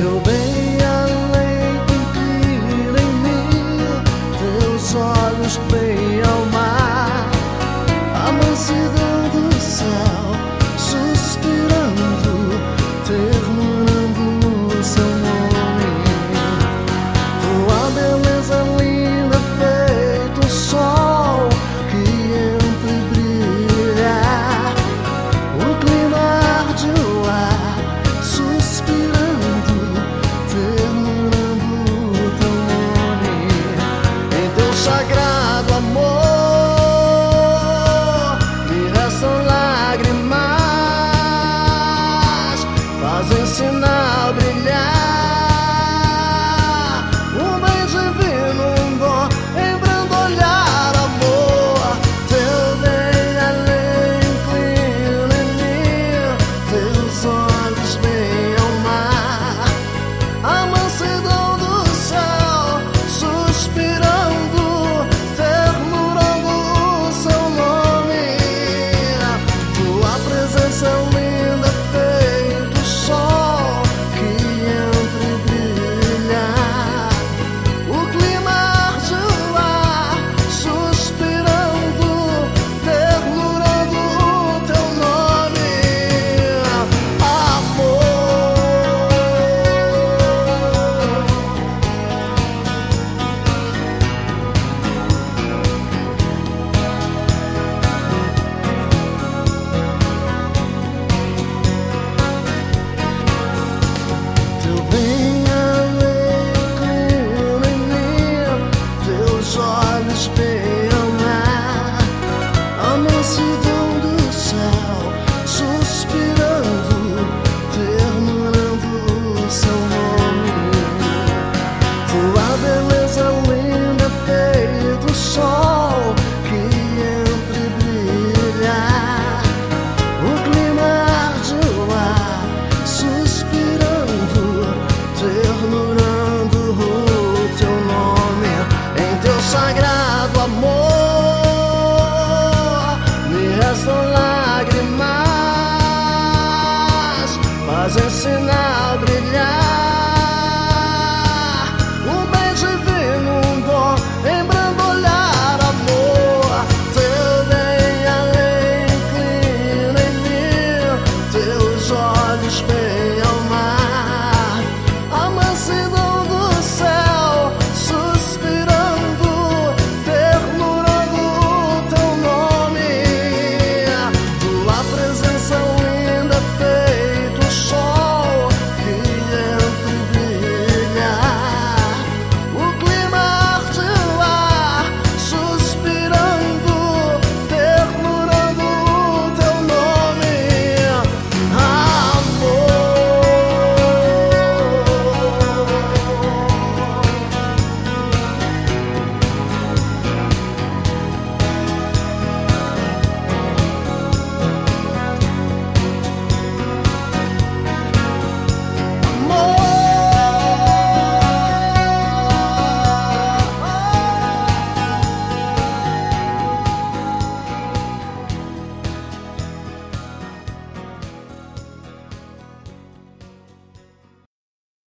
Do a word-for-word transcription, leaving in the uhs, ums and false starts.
Teu bem além inclina em mim, teus olhos bem ao mar, a mansidão do céu suspirando, ternurando o seu nome. Tua beleza linda feito o sol que entra e brilha, o clima arde o ar suspirando, sagrado amor, me restam lágrimas, fazem sinal brilhar, um bem divino, um dom em brandolhar amor. Teu bem além inclina em mim, teus olhos bem ao mar, a mansidão do céu suspirando, linda feito o sol que entra e brilha, o clima arde o ar suspirando, ternurando o teu nome, amor. Olhos bem ao mar, a mansidão do céu suspirando, ternurando o seu nome. Tua beleza linda feito o sol que entra e brilha, o clima arde o ar suspirando, ternurando o teu nome. Em teu sagrado amor, me restam lágrimas, fazem sinal brilhar, um bem divino, um dom em brandolhar amor. Teu bem além inclina em mim, teus olhos bem